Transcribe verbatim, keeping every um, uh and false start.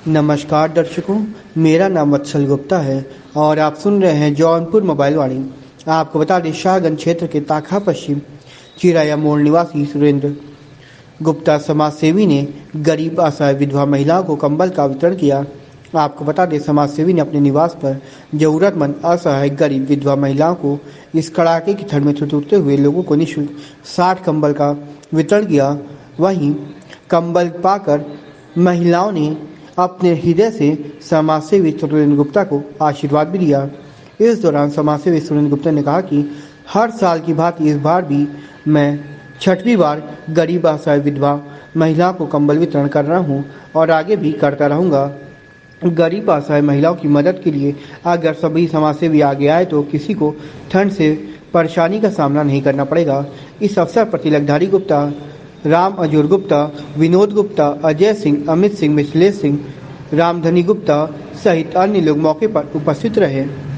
नमस्कार दर्शकों, मेरा नाम वत्सल गुप्ता है और आप सुन रहे हैं जौनपुर मोबाइल वाणी। आपको बता दें, शाहगंज क्षेत्र के ताखा पश्चिम चिराया मोड़ निवासी सुरेंद्र गुप्ता समाज सेवी ने गरीब असहाय विधवा महिलाओं को कंबल का वितरण किया। आपको बता दें, समाज सेवी ने अपने निवास पर जरूरतमंद असहाय गरीब विधवा महिलाओं को इस कड़ाके की ठंड में ठिठुरते हुए लोगों को निःशुल्क साठ कंबल का वितरण किया। वहीं कंबल पाकर महिलाओं ने अपने हृदय से समाज सेवी सुरेंद्र गुप्ता को आशीर्वाद भी दिया। इस दौरान समाज सेवी सुरेंद्र गुप्ता ने कहा कि हर साल की भांति इस बार भी मैं छठवीं बार गरीब असहाय विधवा महिलाओं को कंबल वितरण कर रहा हूं और आगे भी करता रहूंगा। गरीब असहाय महिलाओं की मदद के लिए अगर सभी समाज सेवी आगे आए तो किसी को ठंड से परेशानी का सामना नहीं करना पड़ेगा। इस अवसर पर तिलकधारी गुप्ता, राम अजूर गुप्ता, विनोद गुप्ता, अजय सिंह, अमित सिंह, मिथिलेश सिंह, रामधनी गुप्ता सहित अन्य लोग मौके पर उपस्थित रहे।